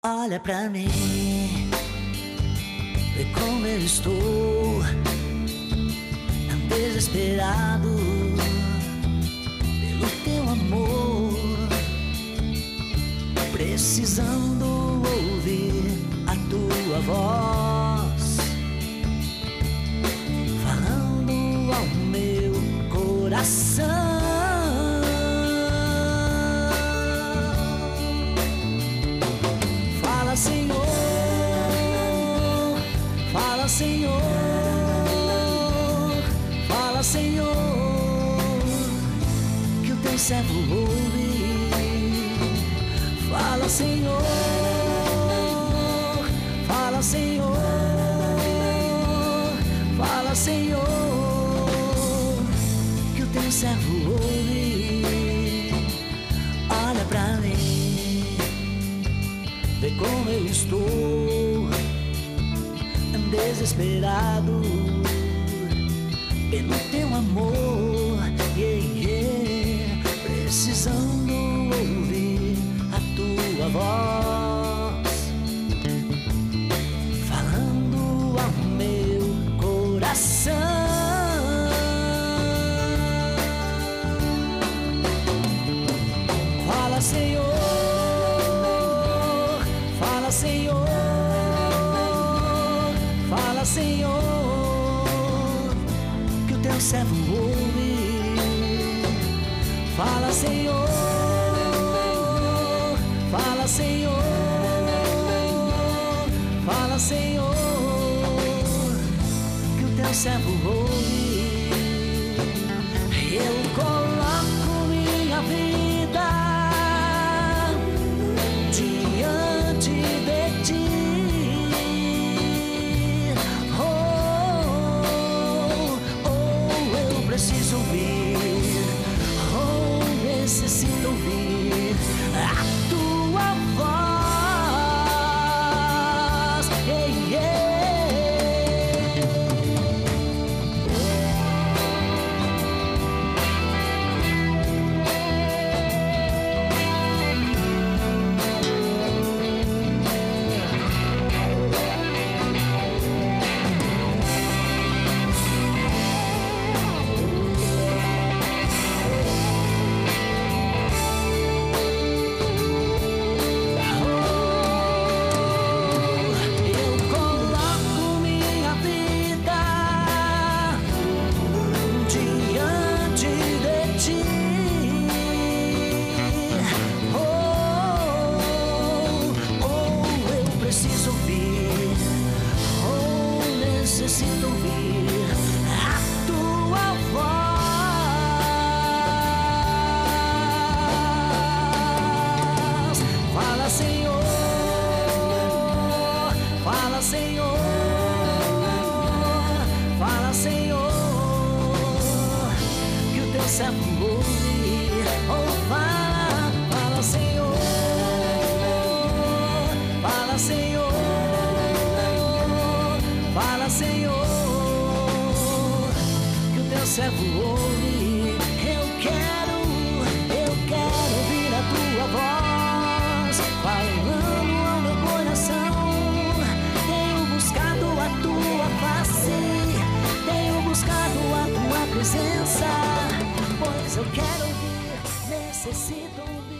Olha pra mim, vê como eu estou desesperado pelo teu amor, precisando ouvir a tua voz, falando ao meu coração. Fala, Senhor, fala, Senhor, fala, Senhor, que o teu servo ouve. Fala, Senhor, fala, Senhor, fala, Senhor, que o teu servo ouve. Olha pra mim, vê como eu estou desesperado pelo teu amor, precisando ouvir a tua voz, falando ao meu coração. Fala, Senhor, fala, Senhor, fala, Senhor, que o teu servo ouve. Fala, Senhor, fala, Senhor, fala, Senhor, que o teu servo ouve. Eu coloco minha vida diante de ti. Preciso ouvir, necessito ouvir a tua voz. Necessito ouvir a tua voz. Fala, Senhor, fala, Senhor, fala, Senhor, que o teu servo ouve. Oh, fala, fala, Senhor, fala, Senhor, fala, Senhor, que o teu servo ouve. Eu quero ouvir a tua voz, falando ao meu coração. Tenho buscado a tua face, tenho buscado a tua presença, pois eu quero ouvir, necessito ouvir.